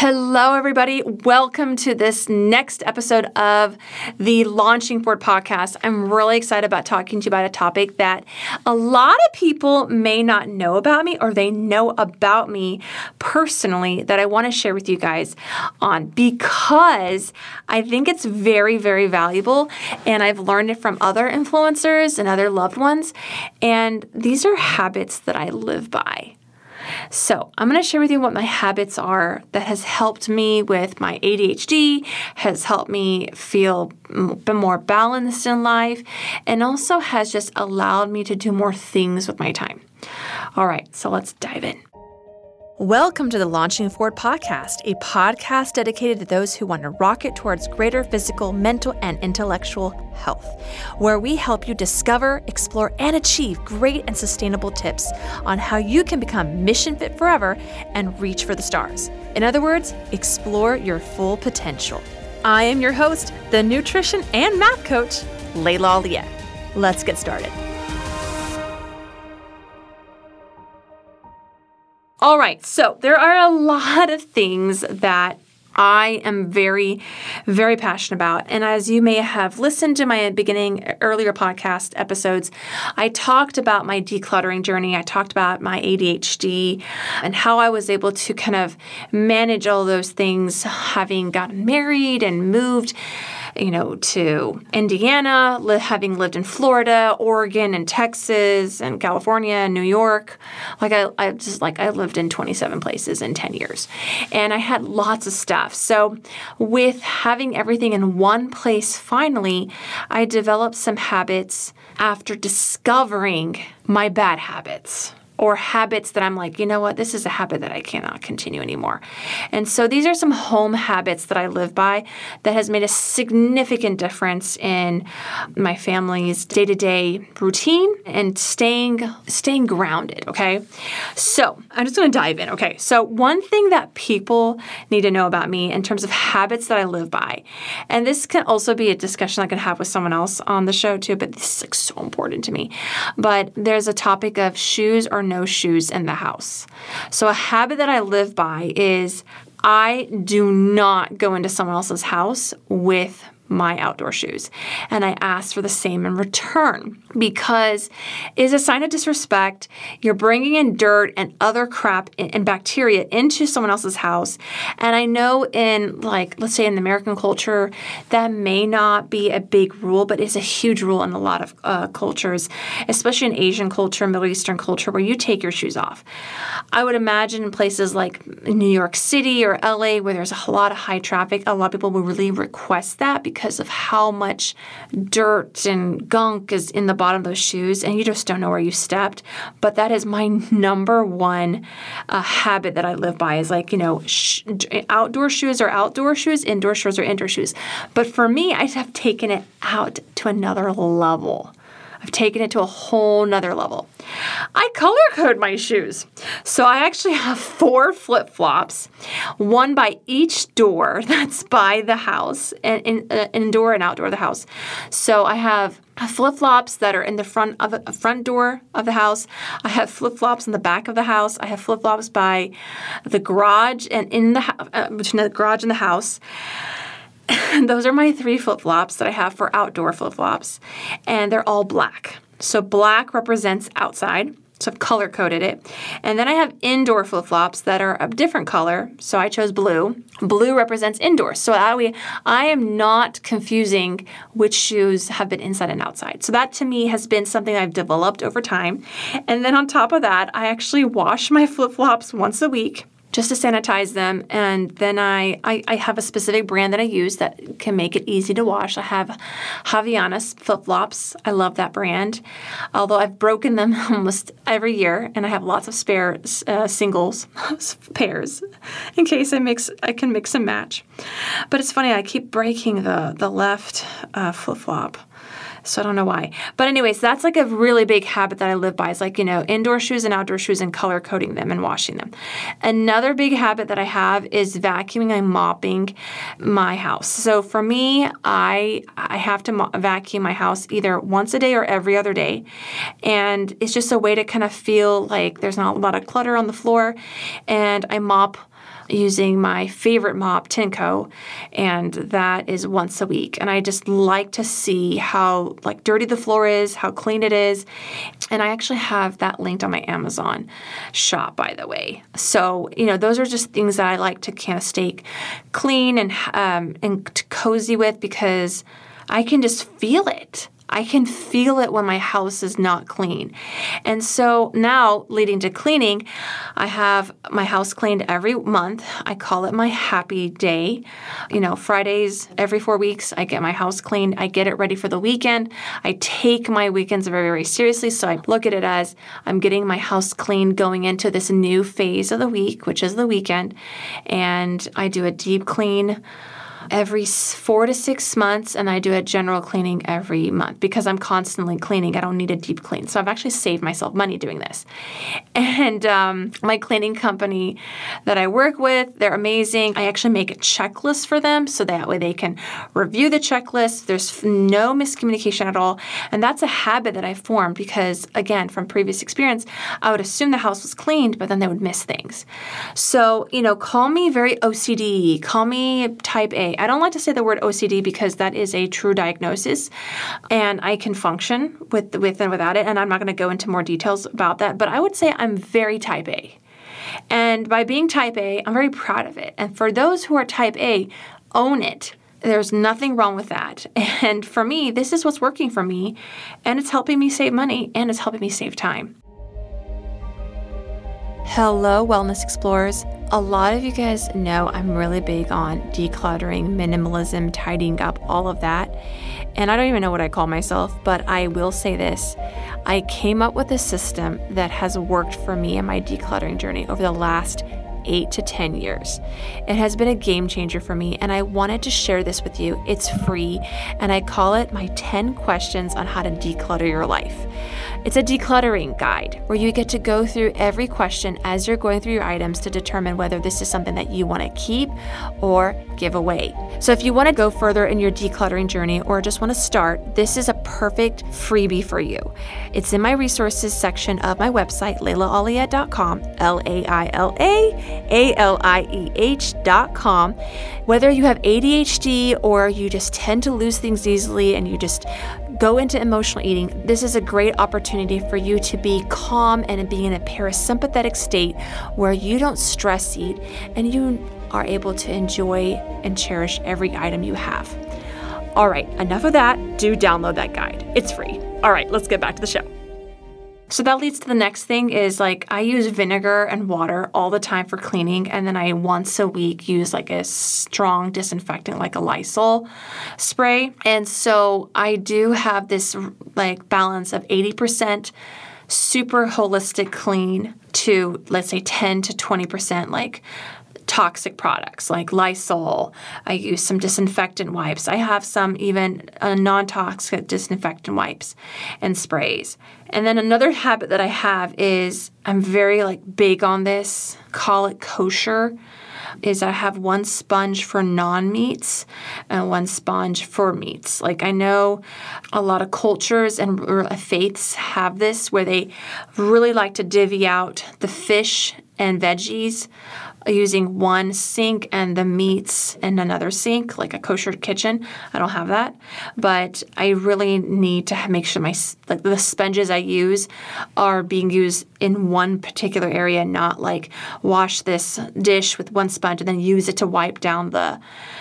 Hello, everybody. Welcome to this next episode of the Launching Forward podcast. I'm really excited about talking to you about a topic that a lot of people may not know about me, or they know about me personally, that I want to share with you guys on, because I think it's very, very valuable, and I've learned it from other influencers and other loved ones, and these are habits that I live by. So I'm going to share with you what my habits are that has helped me with my ADHD, has helped me feel more balanced in life, and also has just allowed me to do more things with my time. All right, so let's dive in. Welcome to the Launching Forward podcast, a podcast dedicated to those who want to rocket towards greater physical, mental, and intellectual health, where we help you discover, explore, and achieve great and sustainable tips on how you can become mission fit forever and reach for the stars. In other words, explore your full potential. I am your host, the nutrition and math coach, Layla Aliette. Let's get started. All right, so there are a lot of things that I am very, very passionate about. And as you may have listened to my earlier podcast episodes, I talked about my decluttering journey. I talked about my ADHD and how I was able to kind of manage all those things, having gotten married and moved to Indiana, having lived in Florida, Oregon, and Texas, and California, and New York. I lived in 27 places in 10 years. And I had lots of stuff. So with having everything in one place, finally, I developed some habits after discovering my bad habits, or habits that I'm like, you know what, this is a habit that I cannot continue anymore. And so these are some home habits that I live by that has made a significant difference in my family's day-to-day routine and staying grounded, okay? So I'm just going to dive in, okay? So one thing that people need to know about me in terms of habits that I live by, and this can also be a discussion I can have with someone else on the show too, but this is so important to me. But there's a topic of shoes or no shoes in the house. So a habit that I live by is I do not go into someone else's house with my outdoor shoes. And I ask for the same in return, because it's a sign of disrespect. You're bringing in dirt and other crap and bacteria into someone else's house. And I know in, let's say in the American culture, that may not be a big rule, but it's a huge rule in a lot of cultures, especially in Asian culture, Middle Eastern culture, where you take your shoes off. I would imagine in places like New York City or LA, where there's a lot of high traffic, a lot of people will really request that because of how much dirt and gunk is in the bottom of those shoes, and you just don't know where you stepped. But that is my number one habit that I live by is outdoor shoes are outdoor shoes, indoor shoes are indoor shoes. But for me, I have taken it out to another level. I've taken it to a whole nother level. I color code my shoes. So I actually have 4 flip-flops, one by each door that's by the house, and indoor and outdoor of the house. So I have flip-flops that are in the front door of the house. I have flip-flops in the back of the house. I have flip-flops by the garage and in the between the garage and the house. Those are my 3 flip-flops that I have for outdoor flip-flops, and they're all black. So black represents outside, so I've color-coded it. And then I have indoor flip-flops that are a different color, so I chose blue. Blue represents indoor, so that way I am not confusing which shoes have been inside and outside. So that to me has been something I've developed over time. And then on top of that, I actually wash my flip-flops once a week, just to sanitize them. And then I have a specific brand that I use that can make it easy to wash. I have Havaianas flip-flops. I love that brand, although I've broken them almost every year, and I have lots of spare singles, pairs, in case I can mix and match. But it's funny, I keep breaking the left flip-flop. So I don't know why. But anyways, that's like a really big habit that I live by. It's like, indoor shoes and outdoor shoes and color coding them and washing them. Another big habit that I have is vacuuming and mopping my house. So for me, I have to vacuum my house either once a day or every other day. And it's just a way to kind of feel like there's not a lot of clutter on the floor. And I mop using my favorite mop, Tinco, and that is once a week. And I just like to see how like dirty the floor is, how clean it is. And I actually have that linked on my Amazon shop, by the way. So, those are just things that I like to kind of stay clean and cozy with because I can just feel it. I can feel it when my house is not clean. And so now, leading to cleaning, I have my house cleaned every month. I call it my happy day. Fridays, every 4 weeks, I get my house cleaned. I get it ready for the weekend. I take my weekends very, very seriously. So I look at it as I'm getting my house cleaned going into this new phase of the week, which is the weekend. And I do a deep clean every 4 to 6 months, and I do a general cleaning every month because I'm constantly cleaning. I don't need a deep clean. So I've actually saved myself money doing this. And my cleaning company that I work with, they're amazing. I actually make a checklist for them so that way they can review the checklist. There's no miscommunication at all. And that's a habit that I formed because, again, from previous experience, I would assume the house was cleaned, but then they would miss things. So, call me very OCD, call me type A. I don't like to say the word OCD because that is a true diagnosis, and I can function with and without it, and I'm not going to go into more details about that, but I would say I'm very type A. And by being type A, I'm very proud of it. And for those who are type A, own it. There's nothing wrong with that. And for me, this is what's working for me, and it's helping me save money, and it's helping me save time. Hello, Wellness Explorers. A lot of you guys know I'm really big on decluttering, minimalism, tidying up, all of that. And I don't even know what I call myself, but I will say this. I came up with a system that has worked for me in my decluttering journey over the last 8 to 10 years. It has been a game changer for me, and I wanted to share this with you. It's free, and I call it my 10 questions on how to declutter your life. It's a decluttering guide where you get to go through every question as you're going through your items to determine whether this is something that you want to keep or give away. So if you want to go further in your decluttering journey or just want to start, this is a perfect freebie for you. It's in my resources section of my website, LailaAlieh.com, LailaAlieh.com. Whether you have ADHD or you just tend to lose things easily and you just go into emotional eating, this is a great opportunity for you to be calm and be in a parasympathetic state where you don't stress eat and you are able to enjoy and cherish every item you have. All right, enough of that. Do download that guide. It's free. All right, let's get back to the show. So that leads to the next thing is I use vinegar and water all the time for cleaning. And then I once a week use a strong disinfectant, like a Lysol spray. And so I do have this balance of 80% super holistic clean to, let's say, 10 to 20% toxic products like Lysol. I use some disinfectant wipes. I have some even non-toxic disinfectant wipes and sprays. And then another habit that I have is I'm very big on this, call it kosher, is I have one sponge for non-meats and one sponge for meats. I know a lot of cultures and faiths have this where they really like to divvy out the fish and veggies using one sink and the meats in another sink, like a kosher kitchen. I don't have that, but I really need to make sure the sponges I use are being used in one particular area, not wash this dish with one sponge and then use it to wipe down the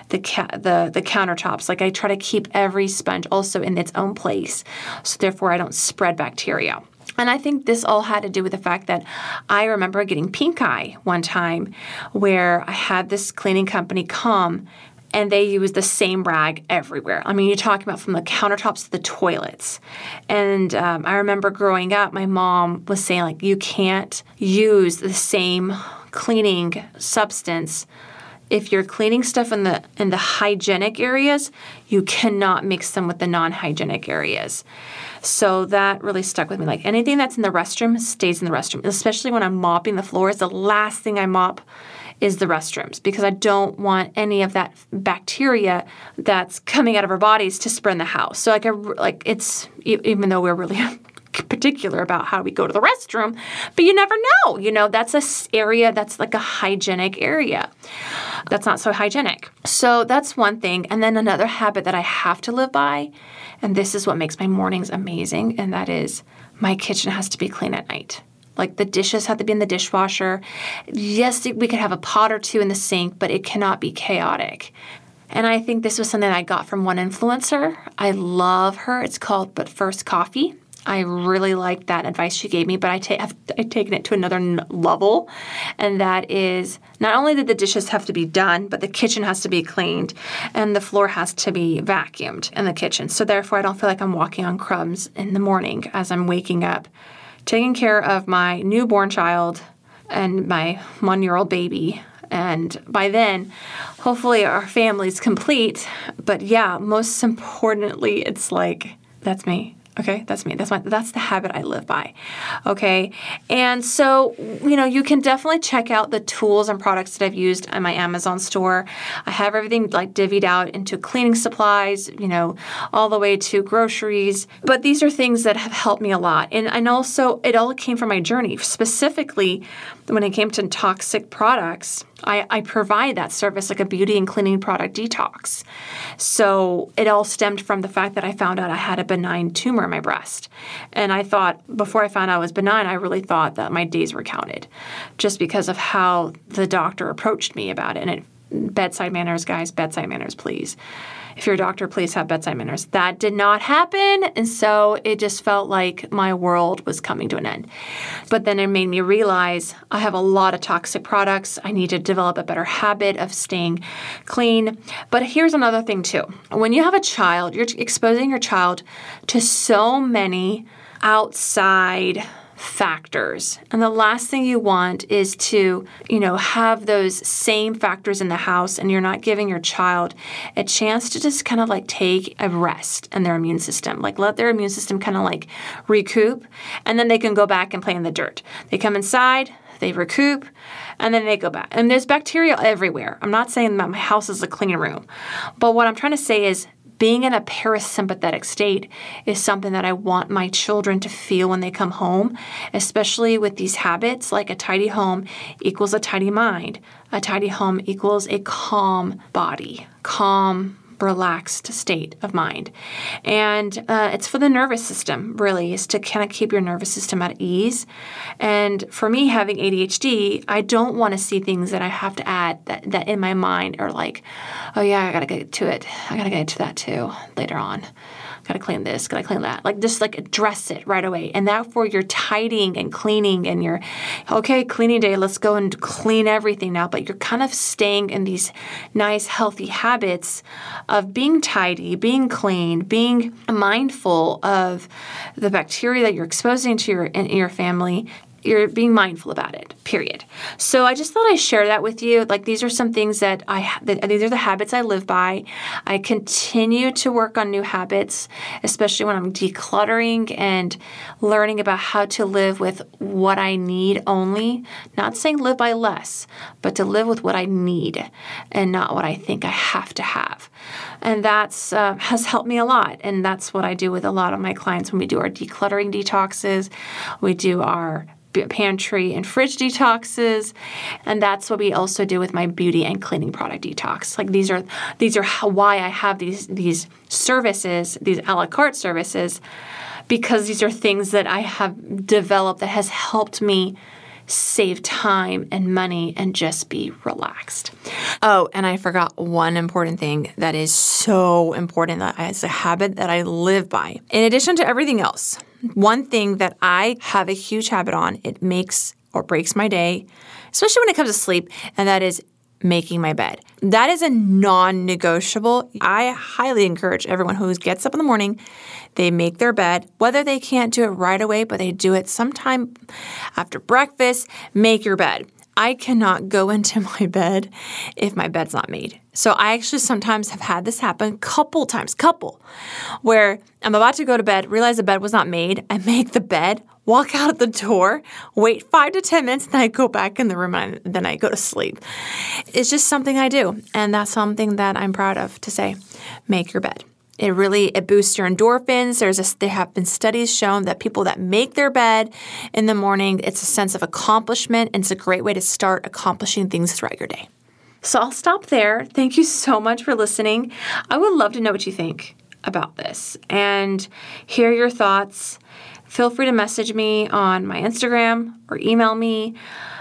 countertops. I try to keep every sponge also in its own place, so therefore I don't spread bacteria. And I think this all had to do with the fact that I remember getting pink eye one time where I had this cleaning company come and they used the same rag everywhere. I mean, you're talking about from the countertops to the toilets. And I remember growing up, my mom was saying, you can't use the same cleaning substance. If you're cleaning stuff in the hygienic areas, you cannot mix them with the non-hygienic areas. So that really stuck with me. Anything that's in the restroom stays in the restroom, especially when I'm mopping the floors. The last thing I mop is the restrooms because I don't want any of that bacteria that's coming out of our bodies to spread in the house. So it's even though we're really particular about how we go to the restroom, but you never know. That's a area that's like a hygienic area. That's not so hygienic. So that's one thing. And then another habit that I have to live by, and this is what makes my mornings amazing, and that is my kitchen has to be clean at night. Like the dishes have to be in the dishwasher. Yes, we could have a pot or two in the sink, but it cannot be chaotic. And I think this was something I got from one influencer. I love her. It's called But First Coffee. I really liked that advice she gave me, but I've taken it to another level. And that is, not only did the dishes have to be done, but the kitchen has to be cleaned and the floor has to be vacuumed in the kitchen. So therefore, I don't feel like I'm walking on crumbs in the morning as I'm waking up, taking care of my newborn child and my 1-year-old baby. And by then, hopefully our family's complete. But yeah, most importantly, it's like, that's me. Okay, that's me. That's the habit I live by. Okay, and so, you can definitely check out the tools and products that I've used in my Amazon store. I have everything like divvied out into cleaning supplies, all the way to groceries. But these are things that have helped me a lot. And also, it all came from my journey. Specifically, when it came to toxic products, I provide that service like a beauty and cleaning product detox. So it all stemmed from the fact that I found out I had a benign tumor in my breast. And I thought, before I found out it was benign, I really thought that my days were counted just because of how the doctor approached me about it. And bedside manners, guys, bedside manners, please. If you're a doctor, please have bedside manners. That did not happen. And so it just felt like my world was coming to an end. But then it made me realize I have a lot of toxic products. I need to develop a better habit of staying clean. But here's another thing too. When you have a child, you're exposing your child to so many outside factors. And the last thing you want is to, have those same factors in the house and you're not giving your child a chance to just kind of like take a rest in their immune system. Like let their immune system kind of like recoup and then they can go back and play in the dirt. They come inside, they recoup, and then they go back. And there's bacteria everywhere. I'm not saying that my house is a clean room. But what I'm trying to say is being in a parasympathetic state is something that I want my children to feel when they come home, especially with these habits, like a tidy home equals a tidy mind. A tidy home equals a calm body, calm, relaxed state of mind. And it's for the nervous system, really, is to kind of keep your nervous system at ease. And for me, having ADHD, I don't want to see things that I have to add that in my mind are like, oh yeah, I got to get to it. I got to get to that too later on. Got to clean this, got to clean that. Like just like address it right away. And therefore you're tidying and cleaning and you're, okay, cleaning day, let's go and clean everything now. But you're kind of staying in these nice, healthy habits of being tidy, being clean, being mindful of the bacteria that you're exposing to your family. You're being mindful about it, period. So I just thought I'd share that with you. Like these are some things that these are the habits I live by. I continue to work on new habits, especially when I'm decluttering and learning about how to live with what I need only. Not saying live by less, but to live with what I need and not what I think I have to have. And that's has helped me a lot. And that's what I do with a lot of my clients when we do our decluttering detoxes. We do our pantry and fridge detoxes, and that's what we also do with my beauty and cleaning product detox. Like these are why I have these services, these a la carte services, because these are things that I have developed that has helped me save time and money and just be relaxed. Oh, and I forgot one important thing that is so important, that is a habit that I live by. In addition to everything else, one thing that I have a huge habit on, it makes or breaks my day, especially when it comes to sleep, and that is making my bed. That is a non-negotiable. I highly encourage everyone who gets up in the morning, they make their bed, whether they can't do it right away, but they do it sometime after breakfast. Make your bed. I cannot go into my bed if my bed's not made. So I actually sometimes have had this happen couple, where I'm about to go to bed, realize the bed was not made. I make the bed, walk out the door, wait 5 to 10 minutes, then I go back in the room and then I go to sleep. It's just something I do. And that's something that I'm proud of to say, make your bed. It boosts your endorphins. There have been studies shown that people that make their bed in the morning, it's a sense of accomplishment, and it's a great way to start accomplishing things throughout your day. So I'll stop there. Thank you so much for listening. I would love to know what you think about this and hear your thoughts. Feel free to message me on my Instagram or email me.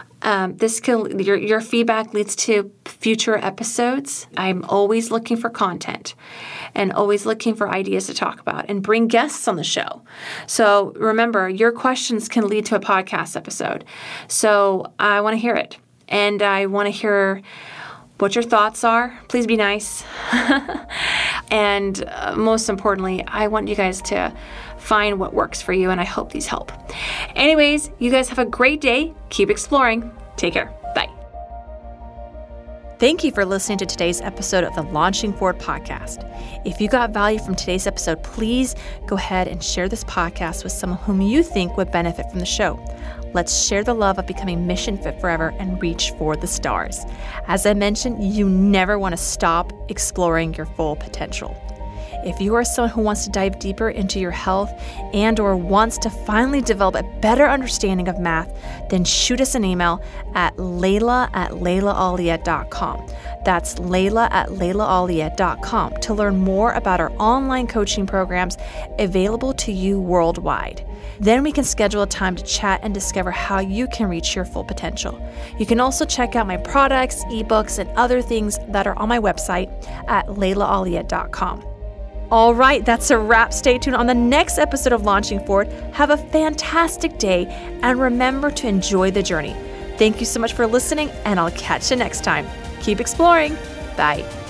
Your feedback leads to future episodes. I'm always looking for content and always looking for ideas to talk about and bring guests on the show. So remember, your questions can lead to a podcast episode. So I want to hear it. And I want to hear what your thoughts are. Please be nice. And most importantly, I want you guys to find what works for you, and I hope these help. Anyways, you guys have a great day. Keep exploring. Take care. Bye. Thank you for listening to today's episode of the Launching Forward podcast. If you got value from today's episode, please go ahead and share this podcast with someone whom you think would benefit from the show. Let's share the love of becoming mission fit forever and reach for the stars. As I mentioned, you never want to stop exploring your full potential. If you are someone who wants to dive deeper into your health and or wants to finally develop a better understanding of math, then shoot us an email at layla@laylaaliyah.com. That's layla@laylaaliyah.com to learn more about our online coaching programs available to you worldwide. Then we can schedule a time to chat and discover how you can reach your full potential. You can also check out my products, ebooks, and other things that are on my website at laylaaliyah.com. All right, that's a wrap. Stay tuned on the next episode of Launching Forward. Have a fantastic day, and remember to enjoy the journey. Thank you so much for listening, and I'll catch you next time. Keep exploring. Bye.